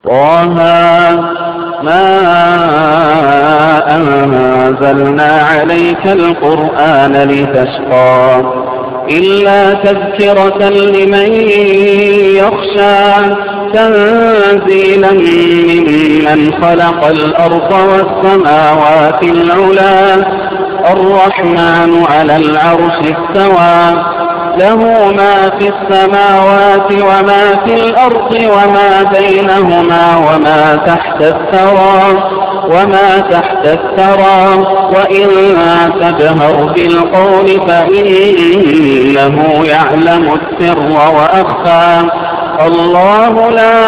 طه ما أنزلنا عليك القرآن لتشقى إلا تذكرة لمن يخشى تنزيلا ممن خلق الأرض والسماوات العلى الرحمن على العرش استوى له ما في السماوات وما في الأرض وما بينهما وما تحت الثرى وإن تجهر بالقول فإنه يعلم السر وأخفى الله لا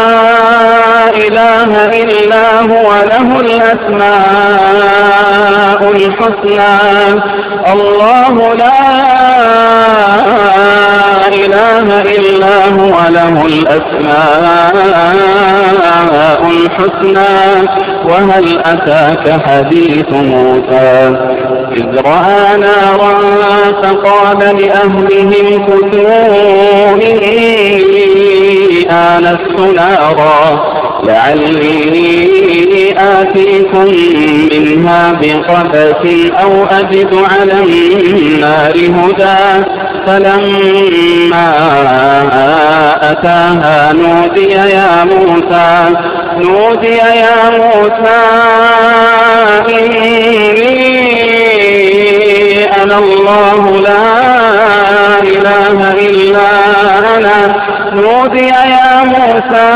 إله إلا هو له الأسماء الحسنى الله لا إله إلا هو له الأسماء الحسنى وهل أتاك حديث موسى إذ رأى نارا فقال لأهلهم كثوا إني آنست نارا لعلي آتيكم منها بقبس أو أجد على النار هدى فلما أتاها نودي يا موسى إني أنا الله لا إله إلا أنا نودي يا موسى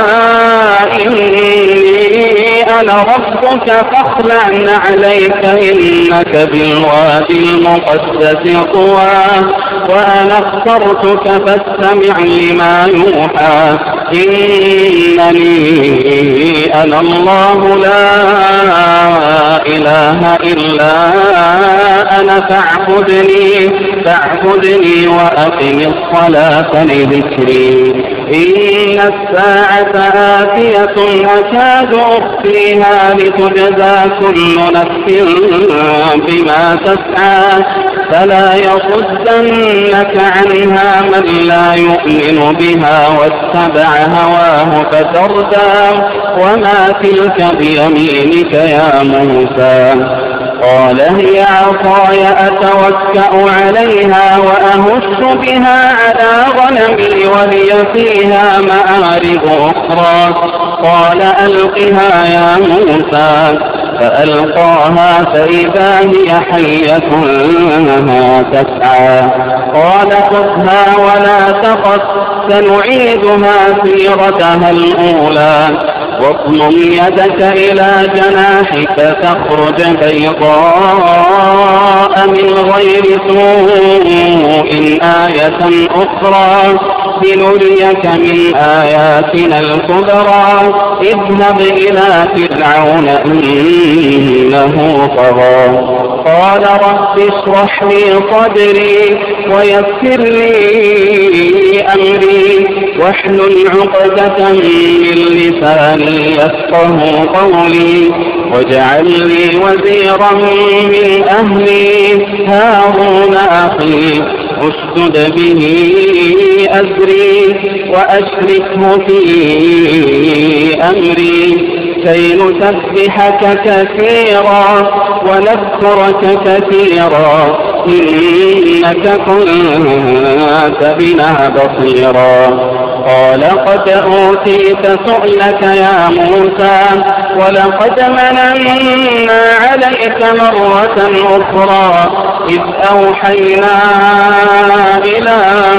إني أنا ربك فاخلع عليك إنك بالوادي المقدس طوى وأنا اخترتك فاستمع لما يوحى إنني أنا الله لا إله إلا أنا فاعبدني وأقم الصلاة لذكري إن الساعة آتية أكاد أخفيها لتجزى كل نفس بما تسعى فلا يصدنك عنها من لا يؤمن بها واتبع هواه فتردى وما تلك بيمينك يا موسى قال هي عصاي أتوكأ عليها وأهش بها على غنمي ولي فيها مآرب أخرى قال ألقها يا موسى فألقاها فإذا هي حية تسعى قال خذها ولا تخف سنعيدها سيرتها الأولى واضمم يدك إلى جناحك تخرج بيضاء من غير سوء آية أخرى لنريك من آياتنا الكبرى اذهب إلى فرعون إنه طغى قال رب اشرح لي صدري ويسر لي أمري واحلل عقدة من لساني يفقه قولي واجعل لي وزيرا من أهلي هارون أخي أشدد به أزري وأشركه في أمري كي نسبحك كثيرا ونذكرك كثيرا إنك كنت بنا بصيرا قال قد أوتيت سؤلك يا موسى ولقد مننا عليك مرة أخرى إذ أوحينا إلى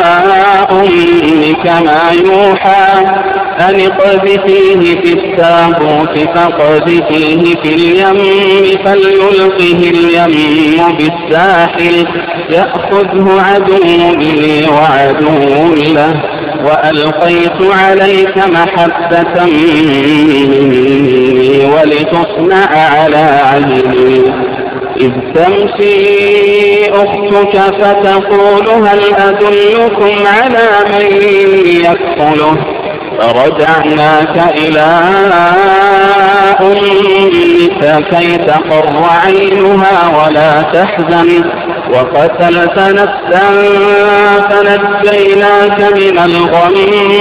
أمك ما يوحى أن اقذفيه في التابوت فاقذفيه في اليم فليلقه اليم بالساحل يأخذه عدو لي وعدو له وألقيت عليك محبة مني ولتصنع على عيني إذ تمشي أختك فتقول هل أدلكم على من يكفله فرجعناك إلى أمك كي تقر عينها ولا تحزن وقتلت نفسا فنجيناك من الغم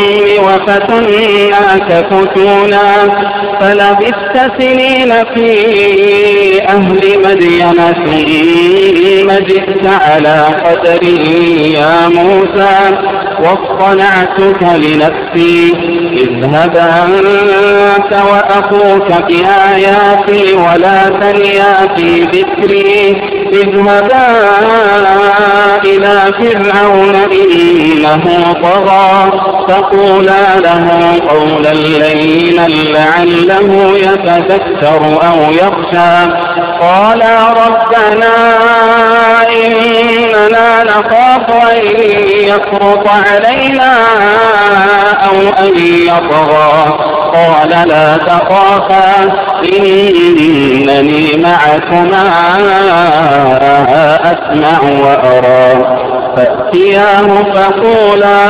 وفتناك فتونا فلبثت سنين في أهل مدين ثم جئت على قدري يا موسى واصطنعتك لنفسي اذهب أنت وأخوك بآياتي ولا تنيا في ذكري اذهبا إلى فرعون إنه طغى فقولا له قولا لينا لعله يتذكر أو يخشى قالا ربنا إننا نخاف أن يفرط علينا أو أن يطغى قال لا تخافا إنني معكما أسمع وأرى فأتياه فقولا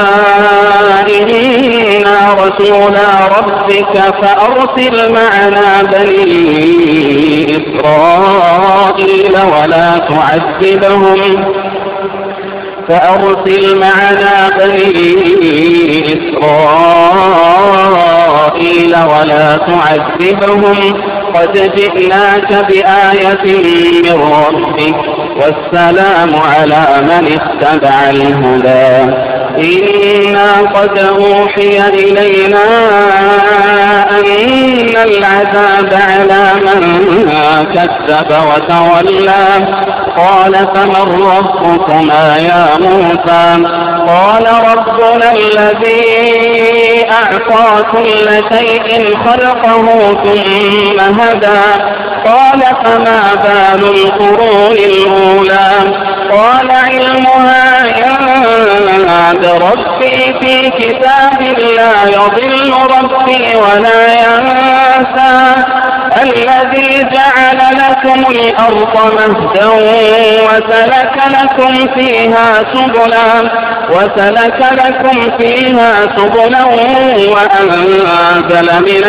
إنا رسولا ربك فأرسل معنا بني إسرائيل ولا تعذبهم ولا تعذبهم قد جئناك بآية من ربك والسلام على من اتبع الهدى إنا قد أوحي إلينا أن العذاب على من كذب وتولى قال فمن ربكما يا موسى قال ربنا الذي أعطى كل شيء خلقه ثم هدى قال فما بال القرون الأولى قال علمها عند ربي في كتاب لا يضل ربي ولا ينسى الذي جعل لكم الأرض مهدا وسلك لكم فيها سبلا وأنزل من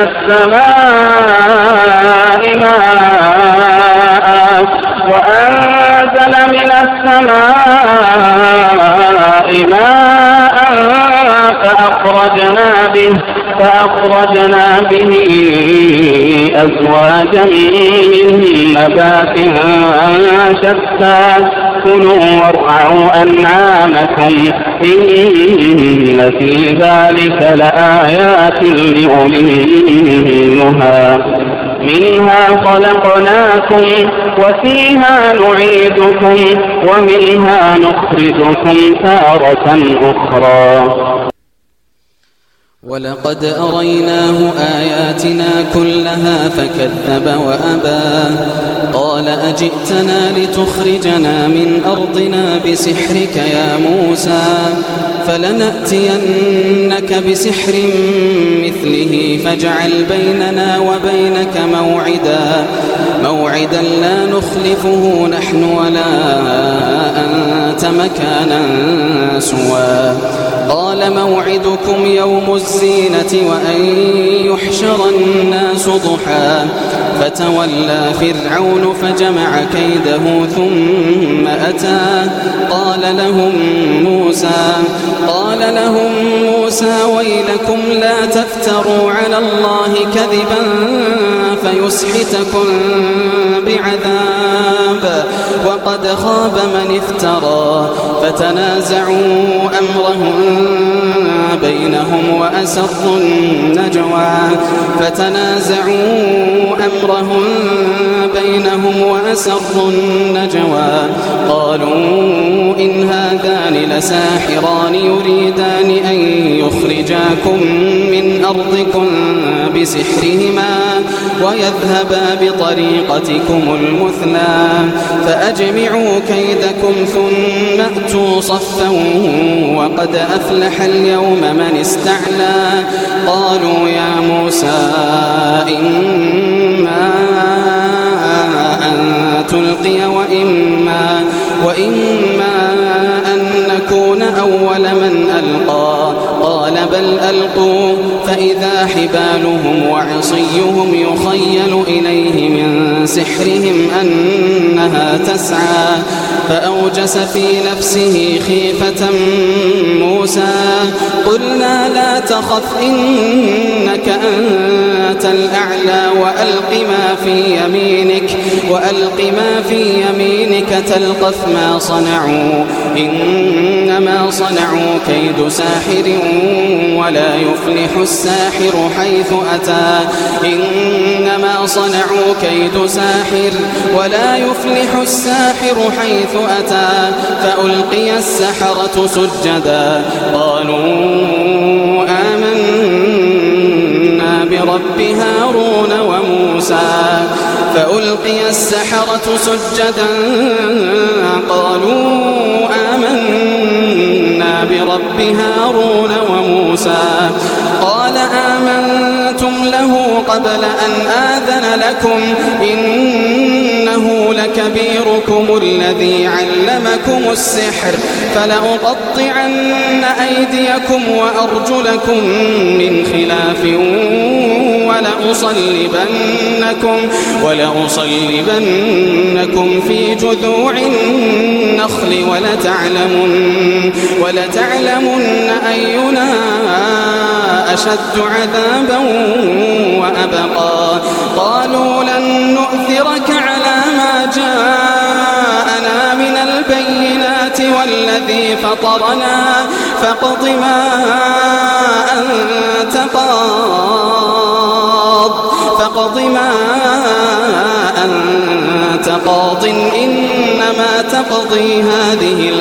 السماء ماء فأخرجنا به أزواجا من نبات شتى كلوا وارعوا أنعامكم إن في ذلك لآيات لأولي النهى منها خلقناكم وفيها نعيدكم ومنها نخرجكم تارة أخرى ولقد أريناه آياتنا كلها فكذب وأبى قال أجئتنا لتخرجنا من أرضنا بسحرك يا موسى فلنأتينك بسحر مثله فاجعل بيننا وبينك موعدا لا نخلفه نحن ولا أنت مكانا سوى قال موعدكم يوم الزينة وأن يحشر الناس ضحى فتولى فرعون فجمع كيده ثم أتى قال لهم موسى ويلكم لا تفتروا على الله كذبا فيسحتكم بعذاب وقد خاب من افترى فتنازعوا أمرهم بينهم وأسروا النجوى قالوا إن هذان لساحران يريدان أن يخرجاكم من أرضكم بسحرهما ويذهبا بطريقتكم المثلى فأجمعوا كيدكم ثم أتوا صفا وقد أفلح اليوم من استعلى قالوا يا موسى إما أن تلقي وإما أن نكون أول من ألقى قال بل ألقوا فإذا حبالهم وعصيهم يخيل إليه من سحرهم أنها تسعى فأوجس في نفسه خيفة موسى قلنا لا تخف إنك أنت الأعلى وألق ما في يمينك تلقف ما صنعوا إنما صنعوا كيد ساحر ولا يفلح الساحر حيث أتى إنما صنعوا كيد ساحر ولا يفلح الساحر حيث أتى فألقي السحرة سجدا قالوا آمنا برب هارون وموسى فألقي السحرة سجدا قالوا آمنا برب هارون وموسى قال آمنتم له قبل أن آذن لكم إنه لكبيركم الذي علمكم السحر فلأقطعن أيديكم وأرجلكم من خلاف ولأصلبنكم في جذوع النخل ولتعلمن أينا أشد عذابا وأبقى قالوا لن نؤثرك على ما جاءنا من البينات والذي فطرنا فاقض ما أنت قاض إنما تقضي هذه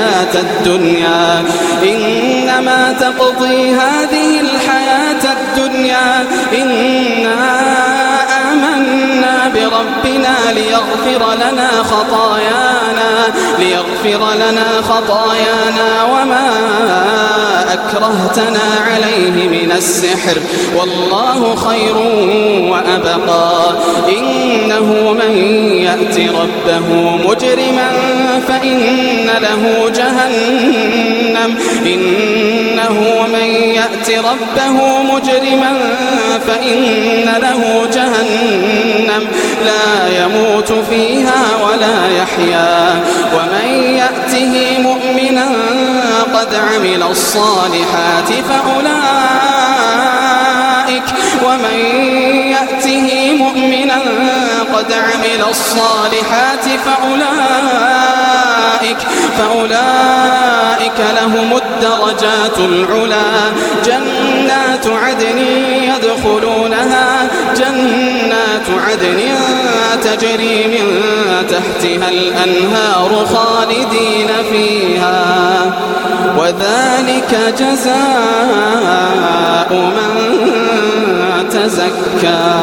الحياة الدنيا إنا آمنا بربنا ليغفر لنا خطايانا وما أكرهتنا عليه من السحر والله خير وأبقى إنه من يأت ربه مجرما فإن له جهنم لا يموت فيها ولا يحيا ومن يأته مؤمنا قد عمل الصالحات فأولئك لهم الدرجات العلا جنات عدن تجري من تحتها الأنهار خالدين فيها وذلك جزاء من تزكى.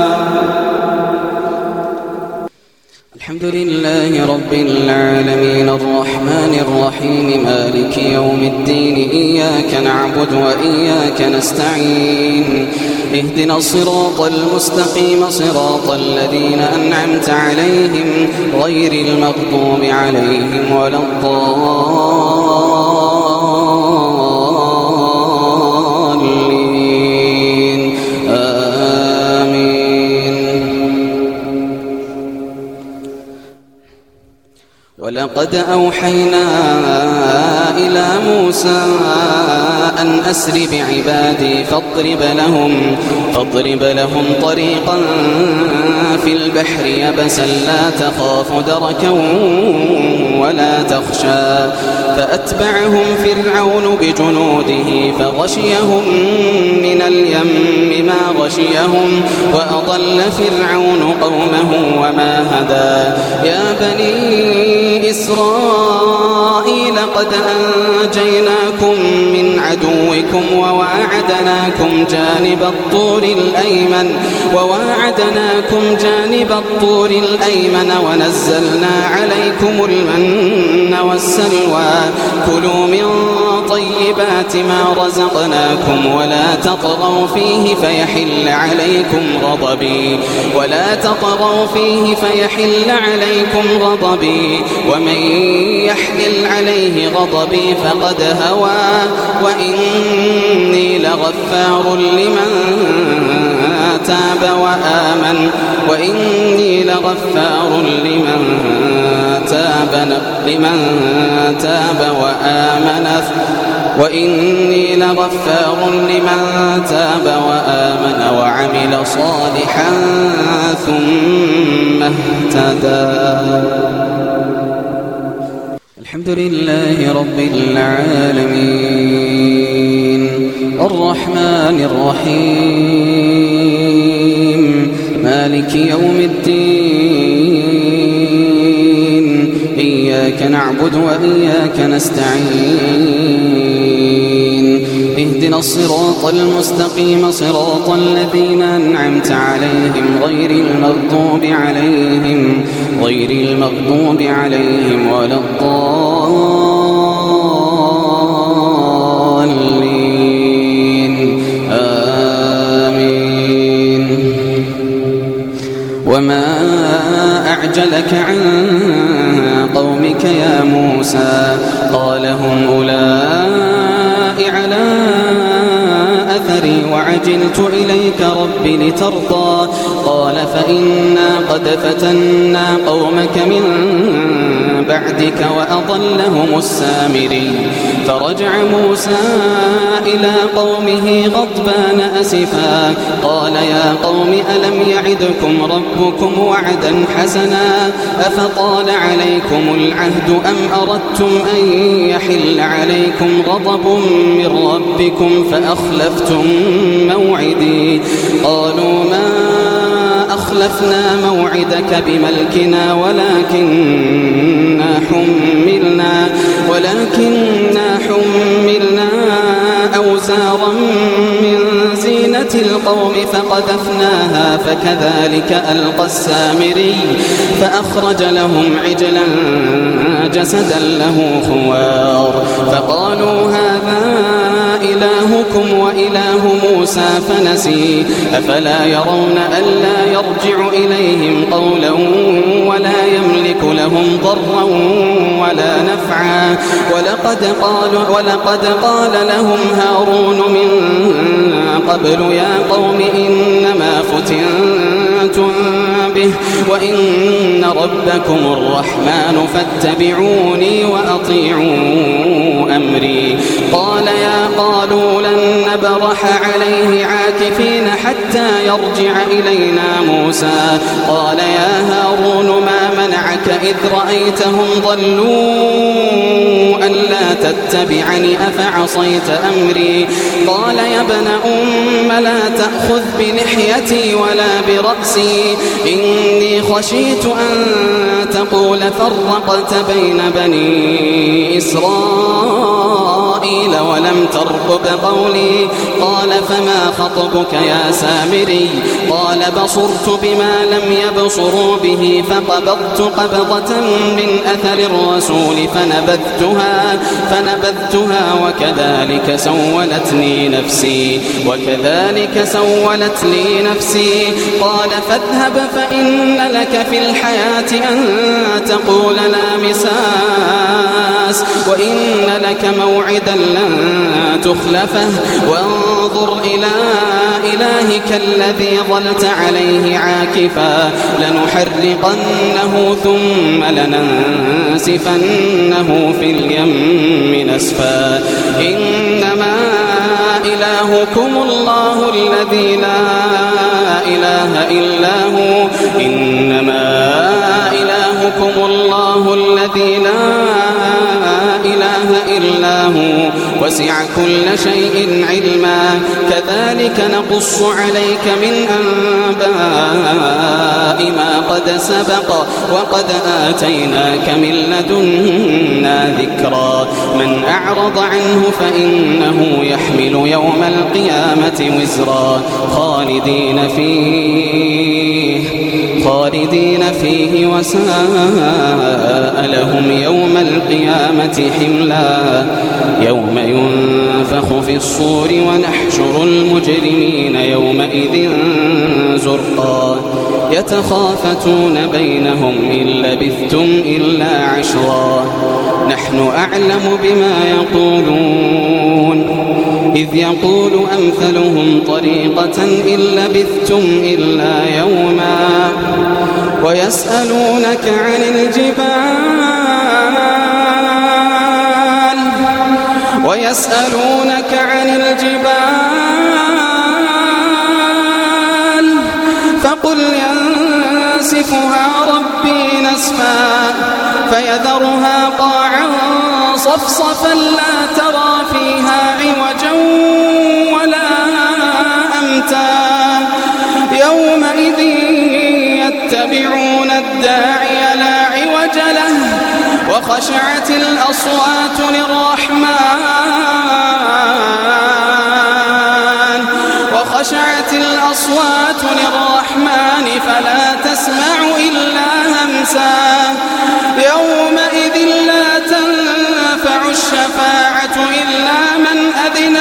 الحمد لله رب العالمين الرحمن الرحيم مالك يوم الدين إياك نعبد وإياك نستعين اهدنا الصراط المستقيم صراط الذين أنعمت عليهم غير المغضوب عليهم ولا الضالين آمين. ولقد أوحينا إلى موسى أن أسر بعبادي فاضرب لهم طريقا في البحر يبسا لا تخاف دركا ولا تخشى فأتبعهم فرعون بجنوده فغشيهم من اليم ما غشيهم وأضل فرعون قومه وما هدى. يا بني إسرائيل قد أنجيناكم من عدوكم وواعدناكم جانب الطور الأيمن ونزلنا عليكم المن والمن والسلوى كلوا من طيبات ما رزقناكم ولا تطغوا فيه فيحل عليكم غضبي ومن يحلل عليه غضبي فقد هوى وإني لغفار لمن تاب وآمن وعمل صالحا ثم اهتدى. الحمد لله رب العالمين الرحمن الرحيم مالك يوم الدين إياك نعبد وإياك نستعين اهدنا الصراط المستقيم صراط الذين أنعمت عليهم غير المغضوب عليهم ولا الضالين آمين. وما أعجلك عن قومك يا موسى قال هم أولئك على أثري وعجلت إليك رب لترضى قال فإنا قد فتنا قومك من بعدك وأضلهم السامري فرجع موسى إلى قومه غضبان أسفا قال يا قوم ألم يعدكم ربكم وعدا حسنا أفطال عليكم العهد أم أردتم أن يحل عليكم غضب من ربكم فأخلفتم موعدي قالوا ما أخلفنا موعدك بملكنا ولكننا حملنا أوزارا من زينة القوم فقذفناها فكذلك ألقى السامري فأخرج لهم عجلا جسدا له خوار فقالوا هذا إلهكم وإله موسى فنسي أفلا يرون ألا يرجع إليهم قولا ولا يملك لهم ضرا ولا نفعا ولقد قال لهم هارون من قبل يا قوم إنما فتنتم به وإن ربكم الرحمن فاتبعوني وأطيعوا أمري قالوا لن نبرح عليه عاكفين حتى يرجع إلينا موسى قال يا هارون ما منعك إذ رأيتهم ضلوا ألا تتبعني أفعصيت أمري قال يا ابن أم لا تأخذ بلحيتي ولا برأسي إني خشيت أن تقول فرقت بين بني إسرائيل ولم ترقب قولي قال فما خطبك يا سامري قال بصرت بما لم يبصروا به فقبضت قبضة من أثر الرسول فنبذتها وكذلك سولت لي نفسي قال فاذهب فإن لك في الحياة أن تقول لا مساس وإن لك موعدا لن تخلفه وانظر إلى إلهك الذي ظلت عليه عاكفا لنحرقنه ثم لننسفنه في اليم نسفا إنما إلهكم الله الذي لا إله إلا هو وسع كل شيء علما كذلك نقص عليك من أنباء ما قد سبق وقد آتيناك من لدنا ذكرا من أعرض عنه فإنه يحمل يوم القيامة وزرا خالدين فيه خالدين فيه وساء لهم يوم القيامة حملا يوم ينفخ في الصور ونحشر المجرمين يومئذ زرقا يتخافتون بينهم إن لبثتم إلا عشرا نحن أعلم بما يقولون إذ يقول أمثلهم طريقة إن لبثتم إلا يوما ويسألونك عن الجبال فقل ينسفها ربي نسفا فيذرها قاعا صفصفا لا ترى فيها عوجا ولا أمتا يومئذ يتبعون الداعي لا عوج له وخشعت الأصوات للرحمن فلا تسمع إلا همسا يومئذ لا تنفع الشفاعة إلا من أذن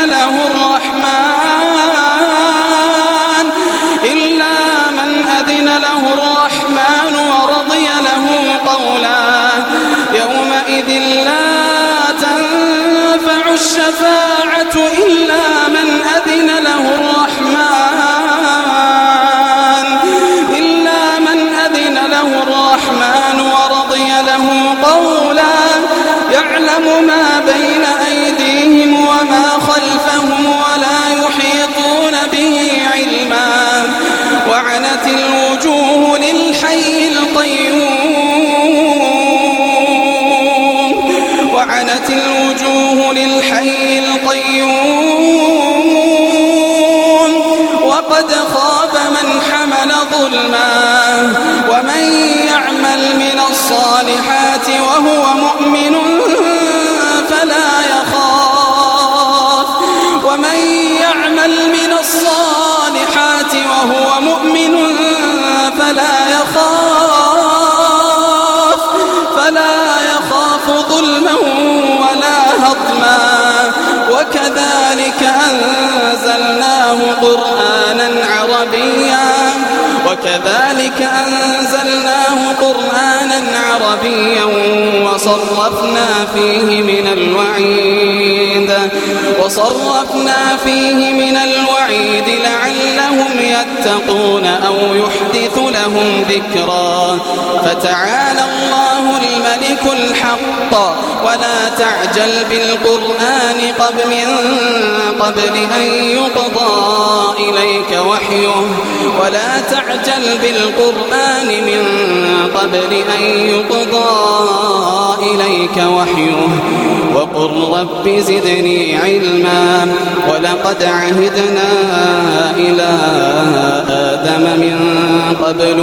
له الرحمن ورضي له قولا يومئذ لا تنفع الشفاعة إلا من أذن له الرحمن ورضي له قولا يعلم ما بين أيديهم وما خلفهم ولا يحيطون به علما وعنت الوجوه للحي القيوم وقد خاب من حمل ظلما ومن يعمل من الصالحات وهو مؤمن فلا يخاف ظلما ولا هضما وكذلك أنزلناه قرآنا عربيا وصرفنا فيه من الوعيد لعلهم يتقون أو يحدث لهم ذكرا فتعالى الله الملك الحق ولا تعجل بالقرآن قبل أن يقضى إليك وحيه وقل رب زدني علما ولقد عهدنا إلى آدم من قبل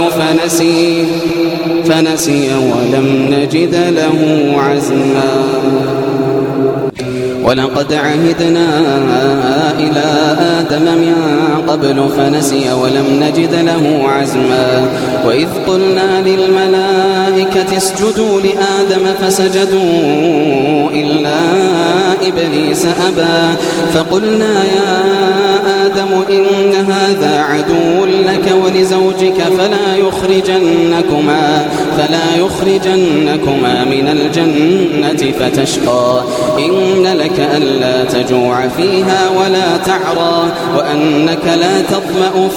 فنسي ولم نجد له عزما ولقد عهدنا إلى آدم من قبل فنسي ولم نجد له عزما وإذ قلنا للملائكة اسجدوا لآدم فسجدوا إلا إبليس أبى فقلنا يا آدم إن هذا عدو لك ولزوجك فلا يخرجنكما من الجنة فتشقى إن لك ألا تجوع فيها ولا تعرى وأنك لا تظمأ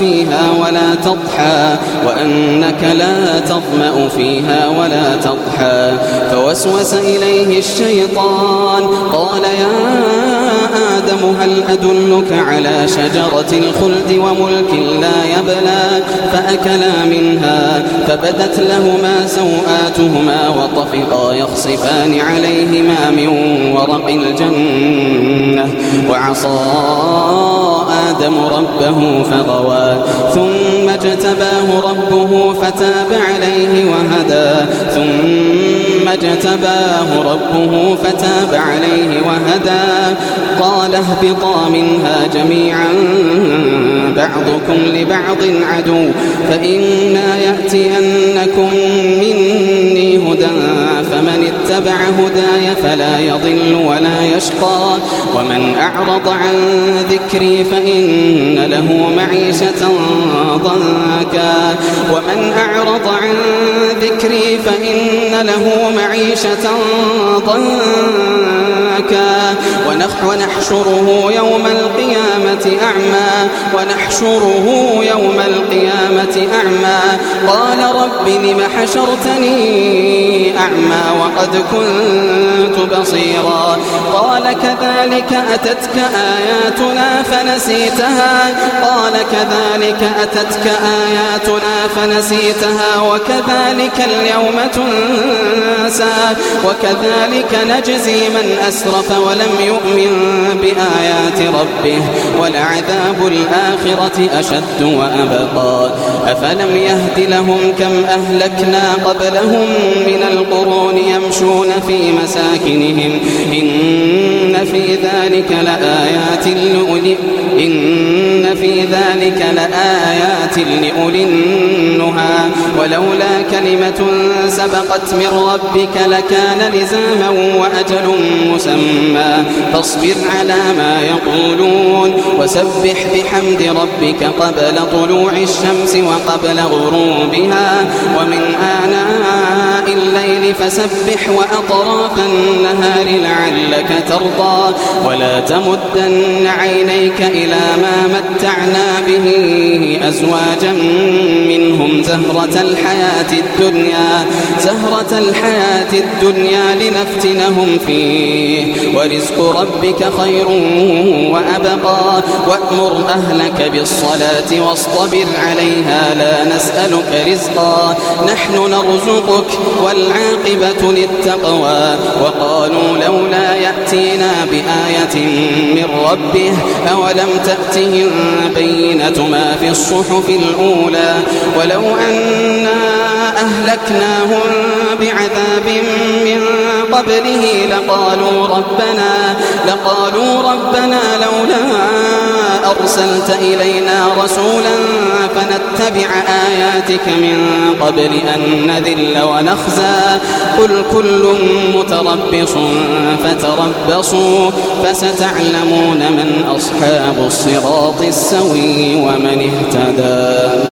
فيها ولا تضحى فوسوس إليه الشيطان قال يا آدم هل أدلك على شجرة الخلد وملك لا يبلى فأكلا منها فبدت لهما سوآتهما وطفقا يخصفان عليهما من ورق الجنة وعصى آدم ربه فغوى ثم اجتباه ربه فتاب عليه وهدى ثم اجتباه ربه فتاب عليه وهدى قال اهبطا منها جميعا بعضكم لبعض عدو فإما يأتينكم مني هدى فمن اتبع هداي فلا يضل ولا يشقى ومن أعرض عن ذكري فإن له معيشة ضنكا ومن أعرض عن ذكري فإن له معيشة ضنكا ونحشره يوم القيامة أعمى قال رب لم حشرتني أعمى وقد كنت بصيرا قال كذلك أتتك آياتنا فنسيتها وكذلك اليوم تنسى وكذلك نجزي من أسرف ولم يؤمن بآيات ربه ولعذاب الآخرة أشد وأبقى أفلم يهد لهم كم أهلكنا قبلهم من القرون يمشون في مساكنهم إن في ذلك لآيات لأولي النهى ولولا كلمة سبقت من ربك لكان لزاما وأجل مسمى فاصبر على ما يقولون وسبح بحمد ربك قبل طلوع الشمس وقبل غروبها ومن آناء الليل فسبح وأطراف النهار لعلك ترضى ولا تمدن عينيك إلى ما متعنا به أزواجا منهم زهرة الحياة الدنيا لنفتنهم فيه ورزق ربك خير وأبقى وأمر أهلك بالصلاة واصطبر عليها لا نسألك رزقا نحن نرزقك والعاقبة للتقوى وقالوا لولا يأتينا بآية من ربه أولم تأتهم بينة ما في الصحف الأولى ولو أنا أهلكناهم بعذاب من قبله لقالوا ربنا لولا أرسلت إلينا رسولا فنتبع آياتك من قبل أن نذل ونخزى قل كل متربص فتربصوا فستعلمون من أصحاب الصراط السوي ومن اهتدى.